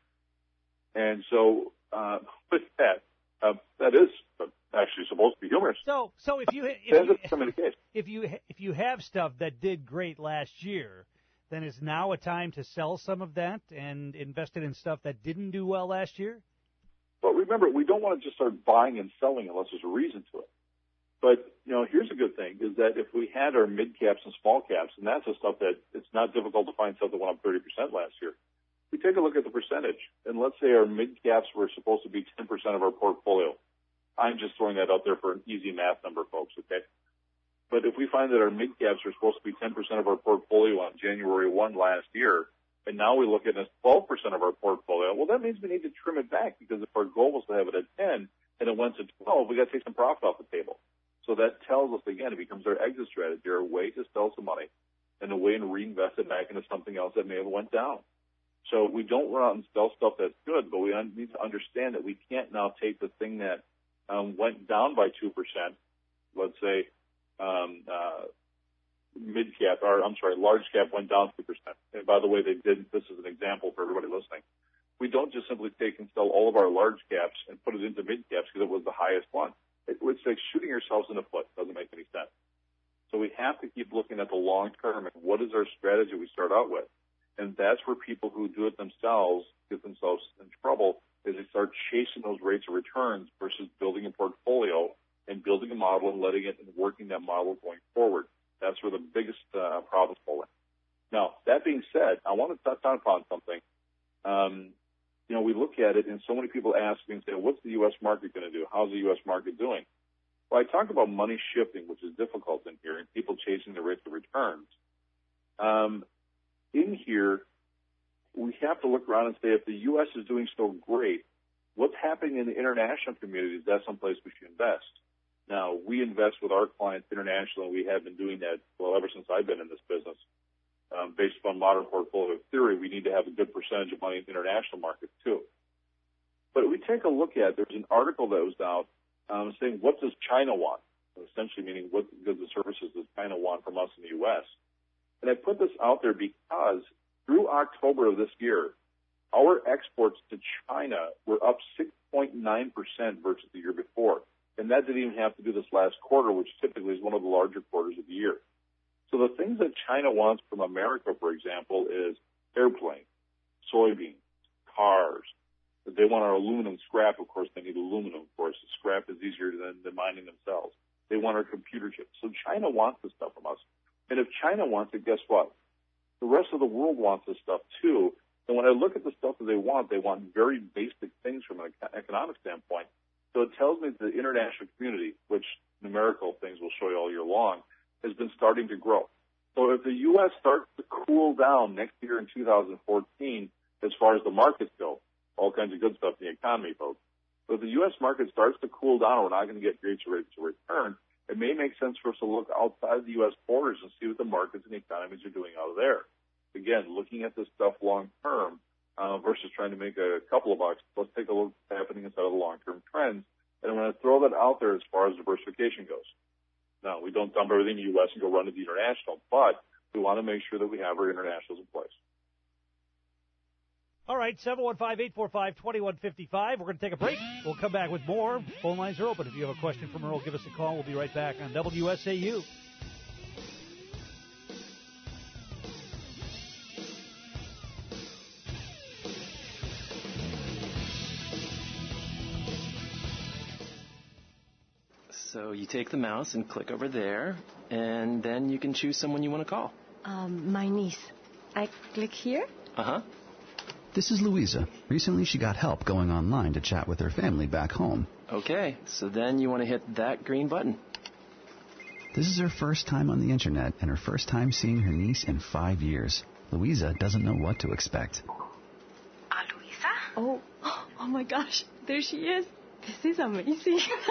And so uh, with that, uh, that is actually supposed to be humorous. So, so if you if you, if you if you have stuff that did great last year, then is now a time to sell some of that and invest it in stuff that didn't do well last year? Well, remember, we don't want to just start buying and selling unless there's a reason to it. But, you know, here's a good thing, is that if we had our mid-caps and small caps, and that's the stuff that it's not difficult to find stuff that went up thirty percent last year, we take a look at the percentage. And let's say our mid-caps were supposed to be ten percent of our portfolio. I'm just throwing that out there for an easy math number, folks, okay? But if we find that our mid-caps are supposed to be ten percent of our portfolio on January first last year, and now we look at it as twelve percent of our portfolio, well, that means we need to trim it back, because if our goal was to have it at ten and it went to twelve, we got to take some profit off the table. So that tells us, again, it becomes our exit strategy, our way to sell some money and a way to reinvest it back into something else that may have went down. So we don't run out and sell stuff that's good, but we need to understand that we can't now take the thing that um, went down by two percent, let's say, Um, uh, mid cap, or I'm sorry, large cap went down two percent. And by the way, they did. This is an example for everybody listening. We don't just simply take and sell all of our large caps and put it into mid caps because it was the highest one. it, it's like shooting yourselves in the foot. It doesn't make any sense. So we have to keep looking at the long term and what is our strategy we start out with. And that's where people who do it themselves get themselves in trouble, is they start chasing those rates of returns versus building a portfolio and building a model and letting it and working that model going forward. That's where the biggest uh, problems fall in. Now, that being said, I want to touch upon something. Um, you know, we look at it, and so many people ask me and say, what's the U S market going to do? How's the U S market doing? Well, I talk about money shifting, which is difficult in here, and people chasing the rates of returns. Um, in here, we have to look around and say, if the U S is doing so great, what's happening in the international community? Is that someplace we should invest? Now, we invest with our clients internationally. We have been doing that, well, ever since I've been in this business. Um, based upon modern portfolio theory, we need to have a good percentage of money in international markets, too. But if we take a look at, there's an article that was out um, saying, what does China want? Essentially meaning, what goods and services does China want from us in the U S? And I put this out there because through October of this year, our exports to China were up six point nine percent versus the year before. And that didn't even have to do this last quarter, which typically is one of the larger quarters of the year. So the things that China wants from America, for example, is airplanes, soybeans, cars. They want our aluminum scrap. Of course, they need aluminum, of course. The scrap is easier than, than mining themselves. They want our computer chips. So China wants this stuff from us. And if China wants it, guess what? The rest of the world wants this stuff, too. And when I look at the stuff that they want, they want very basic things from an economic standpoint. So it tells me that the international community, which numerical things will show you all year long, has been starting to grow. So if the U S starts to cool down next year in two thousand fourteen, as far as the markets go, all kinds of good stuff in the economy, folks. But if the U S market starts to cool down, we're not going to get great rates of return. It may make sense for us to look outside the U S borders and see what the markets and the economies are doing out of there. Again, looking at this stuff long term uh, versus trying to make a couple of bucks. Let's take a look at what's happening inside of the long-term trends. And I'm going to throw that out there as far as diversification goes. Now, we don't dump everything in the U S and go run to the international, but we want to make sure that we have our internationals in place. All right, seven one five, eight four five, two one five five. We're going to take a break. We'll come back with more. Phone lines are open. If you have a question from Earl, give us a call. We'll be right back on W S A U. So you take the mouse and click over there, and then you can choose someone you want to call. Um, my niece. I click here? Uh-huh. This is Louisa. Recently she got help going online to chat with her family back home. Okay, so then you want to hit that green button. This is her first time on the internet and her first time seeing her niece in five years. Louisa doesn't know what to expect. Uh, Louisa? Oh, oh my gosh, there she is. This is amazing. It's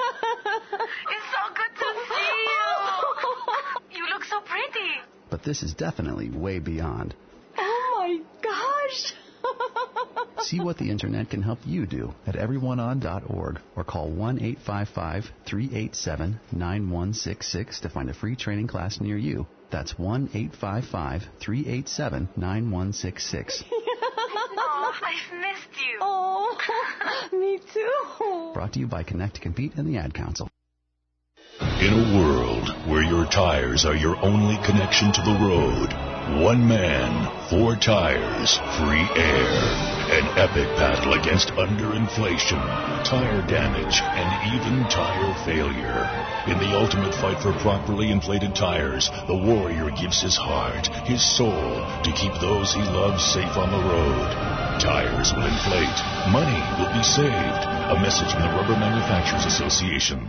so good to see you. You look so pretty. But this is definitely way beyond. Oh my gosh. See what the internet can help you do at everyoneon dot org or call one eight five five, three eight seven, nine one six six to find a free training class near you. That's one eight five five, three eight seven, nine one six six. Oh, I've missed you. Oh, me too. Brought to you by Connect to Compete and the Ad Council. In a world where your tires are your only connection to the road, one man, four tires, free air. An epic battle against underinflation, tire damage, and even tire failure. In the ultimate fight for properly inflated tires, the warrior gives his heart, his soul, to keep those he loves safe on the road. Tires will inflate. Money will be saved. A message from the Rubber Manufacturers Association.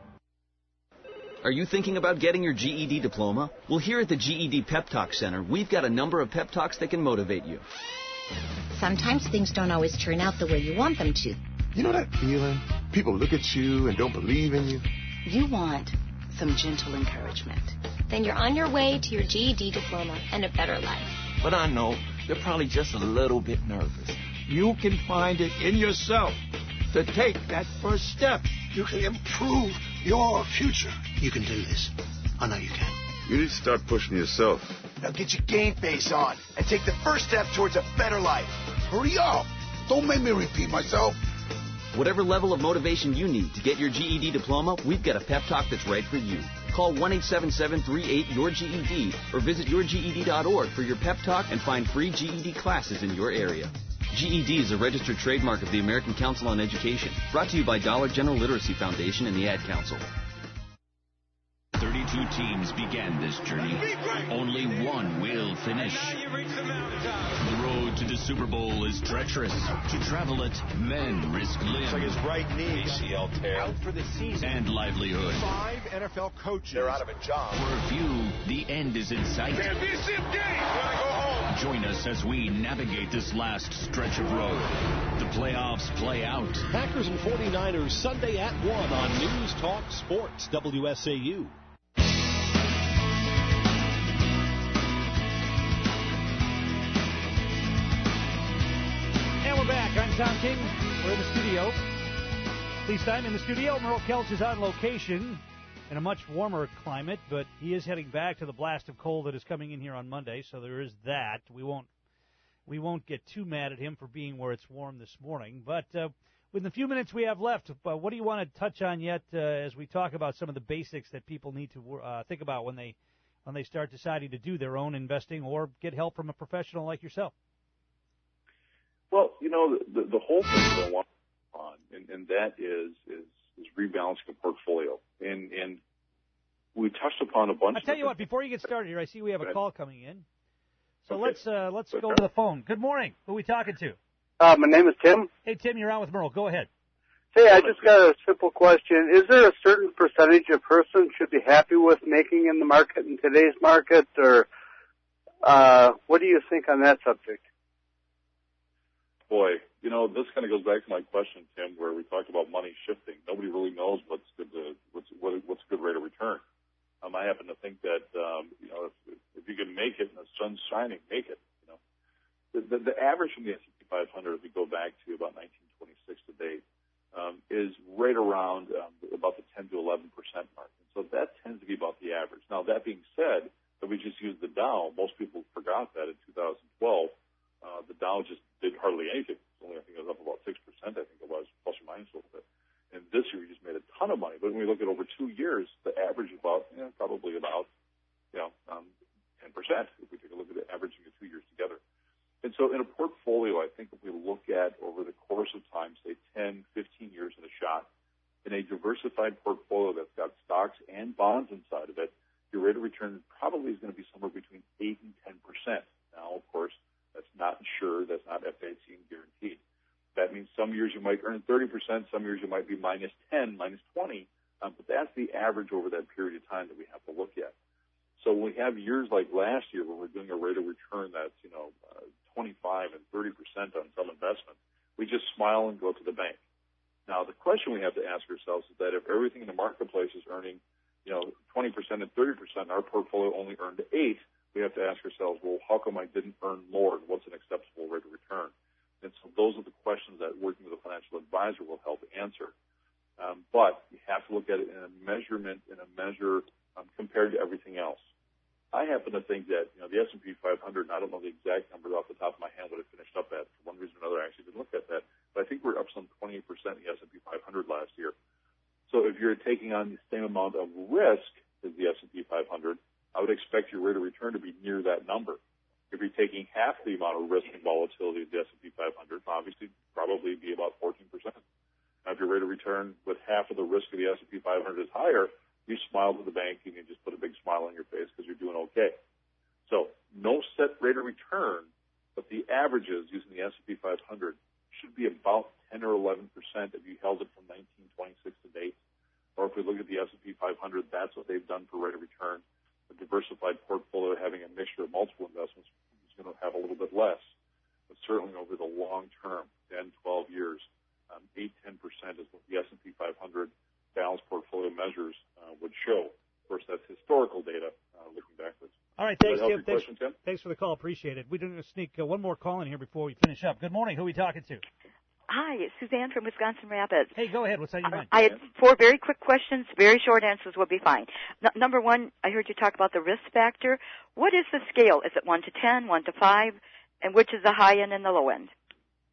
Are you thinking about getting your G E D diploma? Well, here at the G E D Pep Talk Center, we've got a number of pep talks that can motivate you. Sometimes things don't always turn out the way you want them to. You know that feeling? People look at you and don't believe in you. You want some gentle encouragement. Then you're on your way to your G E D diploma and a better life. But I know they're probably just a little bit nervous. You can find it in yourself to take that first step. You can improve your future. You can do this. I know you can. You need to start pushing yourself. Now get your game face on and take the first step towards a better life. Hurry up. Don't make me repeat myself. Whatever level of motivation you need to get your G E D diploma, we've got a pep talk that's right for you. Call one eight seven seven three eight your G E D or visit your G E D dot org for your pep talk and find free G E D classes in your area. G E D is a registered trademark of the American Council on Education. Brought to you by Dollar General Literacy Foundation and the Ad Council. thirty-two teams began this journey. Only one will finish. The road to the Super Bowl is treacherous. To travel it, men risk limbs. Like his right knee. A C L tear. Out for the season. And livelihood. Five N F L coaches. They're out of a job. For a few, the end is in sight. Can't be sim game. Gotta go home. Join us as we navigate this last stretch of road. The playoffs play out. Packers and forty-niners Sunday at one on News Talk Sports, W S A U. And we're back. I'm Tom King. We're in the studio. This time in the studio, Merle Kelch is on location in a much warmer climate, but he is heading back to the blast of cold that is coming in here on Monday, so there is that. We won't we won't get too mad at him for being where it's warm this morning. But uh, with the few minutes we have left, uh, what do you want to touch on yet uh, as we talk about some of the basics that people need to uh, think about when they when they start deciding to do their own investing or get help from a professional like yourself? Well, you know, the, the whole thing that I want on, and, and that is, is is rebalancing a portfolio. And and we touched upon a bunch. I'll tell of you what. Before you get started here, I see we have a call coming in. So okay. let's uh, let's go to the phone. Good morning. Who are we talking to? Uh, my name is Tim. Hey Tim, you're on with Merle. Go ahead. Hey, I just got a simple question. Is there a certain percentage a person should be happy with making in the market in today's market, or uh, what do you think on that subject? Boy, you know, this kind of goes back to my question, Tim, where we talked about money shifting. Nobody really knows what's good to, what's what, what's a good rate of return. Um, I happen to think that um, you know, if, if you can make it and the sun's shining, make it. You know, the, the, the average from the S and P five hundred, if we go back to about nineteen twenty-six to date, um, is right around um, about the ten to eleven percent mark. And so that tends to be about the average. Now, that being said, if we just use the Dow, most people forgot that in two thousand twelve. Uh, the Dow just did hardly anything. Only, I think it was up about six percent, I think it was, plus or minus a little bit. And this year we just made a ton of money. But when we look at over two years, the average is about, you know, probably about, you know, um, ten percent if we take a look at the averaging of two years together. And so in a portfolio, I think if we look at over the course of time, say ten, fifteen years in a shot, in a diversified portfolio that's got stocks and bonds inside of it, your rate of return probably is going to be somewhere between eight and ten percent. Now, of course, that's not insured. That's not F D I C guaranteed. That means some years you might earn thirty percent, some years you might be minus ten, minus twenty, um, but that's the average over that period of time that we have to look at. So when we have years like last year where we're doing a rate of return that's, you know, uh, twenty-five and thirty percent on some investments, we just smile and go to the bank. Now, the question we have to ask ourselves is that if everything in the marketplace is earning, you know, twenty percent and thirty percent, and our portfolio only earned eight, we have to ask ourselves, well, how come I didn't earn more? What's an acceptable rate of return? And so those are the questions that working with a financial advisor will help answer. Um, but you have to look at it in a measurement, in a measure um, compared to everything else. I happen to think that, you know, the S and P five hundred, and I don't know the exact number off the top of my head what it finished up at. For one reason or another, I actually didn't look at that. But I think we're up some twenty-eight percent in the S and P five hundred last year. So if you're taking on the same amount of risk as the S and P five hundred, I would expect your rate of return to be near that number. If you're taking half the amount of risk and volatility of the S and P five hundred, obviously probably be about fourteen percent. Now, if your rate of return with half of the risk of the S and P five hundred is higher, you smile to the bank and you just put a big smile on your face because you're doing okay. So no set rate of return, but the averages using the S and P five hundred should be about ten or eleven percent if you held it from nineteen twenty-six to date. Or if we look at the S and P five hundred, that's what they've done for rate of return. A diversified portfolio having a mixture of multiple investments is going to have a little bit less. But certainly over the long term, ten, twelve years, um, eight, ten percent is what the S and P five hundred balanced portfolio measures uh, would show. Of course, that's historical data uh, looking backwards. All right, thanks, Tim. Thanks, question, Tim. Thanks for the call. Appreciate it. We're going to sneak uh, one more call in here before we finish up. Good morning. Who are we talking to? Hi, it's Suzanne from Wisconsin Rapids. Hey, go ahead. What's on your mind? I had four very quick questions. Very short answers will be fine. N- number one, I heard you talk about the risk factor. What is the scale? Is it one to ten, one to five? And which is the high end and the low end?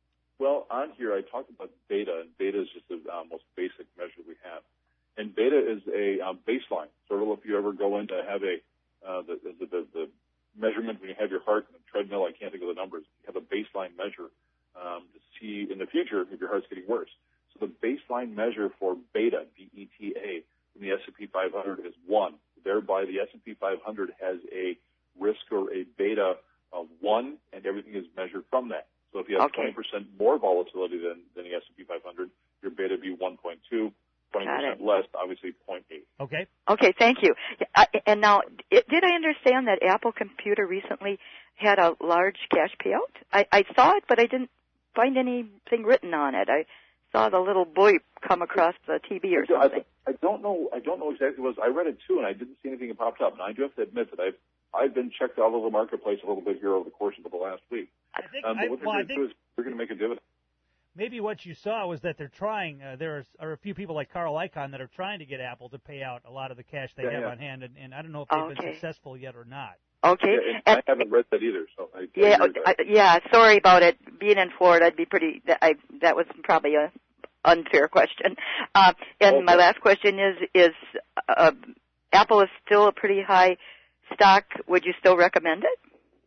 Well, on here I talked about beta, and beta is just the uh, most basic measure we have. And beta is a um, baseline. Sort of if you ever go in to have a uh, the, the, the, the measurement when you have your heart in the treadmill, I can't think of the numbers. You have a baseline measure um, to see in the future if your heart's getting worse. So the baseline measure for beta, B E T A, in the S and P five hundred is one. Thereby, the S and P five hundred has a risk or a beta of one, and everything is measured from that. So if you have Okay. twenty percent more volatility than, than the S and P five hundred, your beta would be one point two. twenty percent less, obviously zero point eight. Okay. Okay, thank you. Uh, and now, it, did I understand that Apple Computer recently had a large cash payout? I, I saw it, but I didn't find anything written on it. I saw the little bleep come across the T V or something. I, I don't know. I don't know exactly what it was. I read it too, and I didn't see anything that popped up. Now I do have to admit that I've I've been checked out of the marketplace a little bit here over the course of the last week. I think, um, but I, what they're well, I going to think do is they're going to make a dividend. maybe what you saw was that they're trying. Uh, there are, are a few people like Carl Icahn that are trying to get Apple to pay out a lot of the cash they Yeah, have yeah. on hand, and, and I don't know if they've Okay. been successful yet or not. Okay. Yeah, and I haven't read that either, so I, Yeah, I agree with I, that. yeah. Sorry about it. Being in Florida, I'd be pretty. That, I, that was probably a unfair question. Uh, and Okay. my last question is: Is uh, Apple is still a pretty high stock? Would you still recommend it?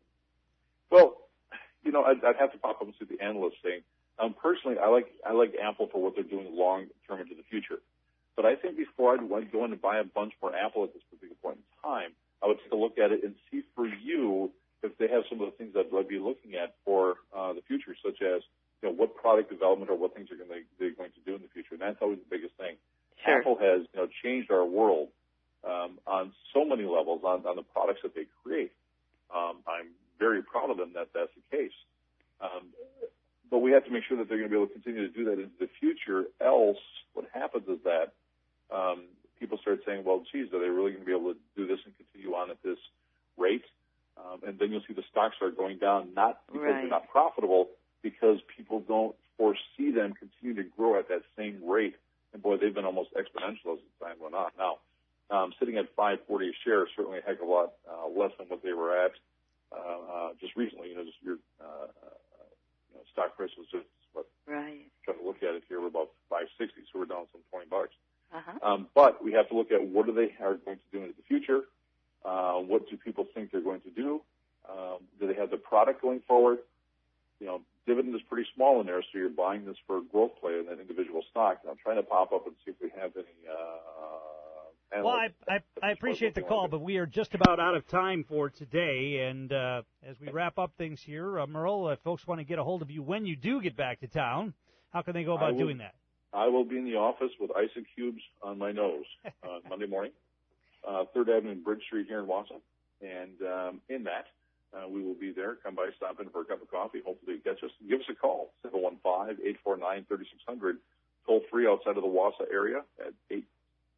Well, you know, I'd, I'd have to pop up and see the analyst thing. Um, personally, I like I like Apple for what they're doing long term into the future. But I think before I'd, I'd go in and buy a bunch more Apple at this particular point in time, I would take a look at it and see for you if they have some of the things that I'd be looking at for uh, the future, such as you know what product development or what things are going to, they're going to do in the future. And that's always the biggest thing. Sure. Apple has you know changed our world um, on so many levels on, on the products that they create. Um, I'm very proud of them that that's the case. Um, but we have to make sure that they're going to be able to continue to do that into the future. Else, what happens is that um, people start saying, well, geez, are they really going to be able to do this and continue on at this rate? Um, and then you'll see the stocks start going down, not because Right. they're not profitable, because people don't foresee them continue to grow at that same rate. And, boy, they've been almost exponential as the time went on. Now, um, sitting at five forty a share is certainly a heck of a lot uh, less than what they were at uh, uh, just recently. You know, just your uh, uh, you know, stock price was just, what, Right. trying to look at it here, we're about five sixty, so we're down some twenty bucks. Uh-huh. Um, but we have to look at what are they are going to do into the future. Uh, what do people think they're going to do? Um, do they have the product going forward? You know, dividend is pretty small in there, so you're buying this for a growth play in that individual stock. I'm trying to pop up and see if we have any. Uh, Well, I, I, I appreciate the call, but we are just about out of time for today. And uh, as we wrap up things here, uh, Merle, if folks want to get a hold of you when you do get back to town, how can they go about will, doing that? I will be in the office with ice cubes on my nose on Monday morning, uh, Third Avenue and Bridge Street here in Wausau. And um, in that, uh, we will be there. Come by, stop in for a cup of coffee. Hopefully catch us. Give us a call, seven one five, eight four nine, three six zero zero. Toll free outside of the Wausau area at eight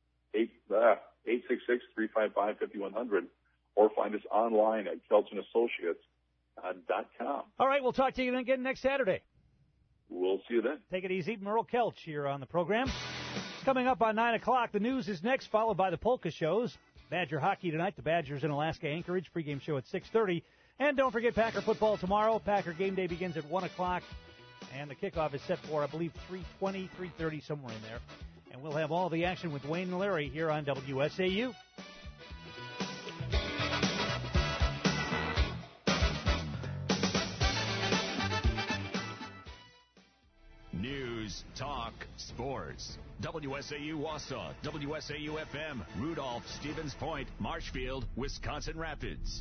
six six, three five five, five one zero zero. Or find us online at kelton associates dot com. All right, we'll talk to you again next Saturday. We'll see you then. Take it easy. Merle Kelch here on the program. Coming up on nine o'clock, the news is next, followed by the polka shows. Badger hockey tonight. The Badgers in Alaska Anchorage. Pregame show at six thirty. And don't forget Packer football tomorrow. Packer game day begins at one o'clock. And the kickoff is set for, I believe, three twenty, three thirty, somewhere in there. And we'll have all the action with Wayne and Larry here on W S A U. News, talk, sports. W S A U Wausau, W S A U F M, Rudolph, Stevens Point, Marshfield, Wisconsin Rapids.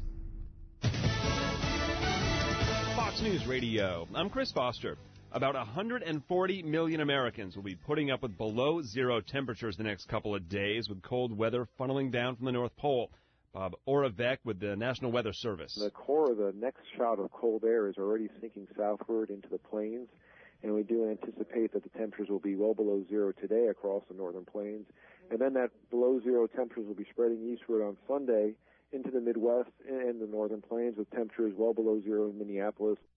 Fox News Radio. I'm Chris Foster. About one hundred forty million Americans will be putting up with below zero temperatures the next couple of days, with cold weather funneling down from the North Pole. Bob Oravec with the National Weather Service. The core of the next shout of cold air is already sinking southward into the plains, and we do anticipate that the temperatures will be well below zero today across the northern plains. And then that below zero temperatures will be spreading eastward on Sunday into the Midwest and the northern plains, with temperatures well below zero in Minneapolis.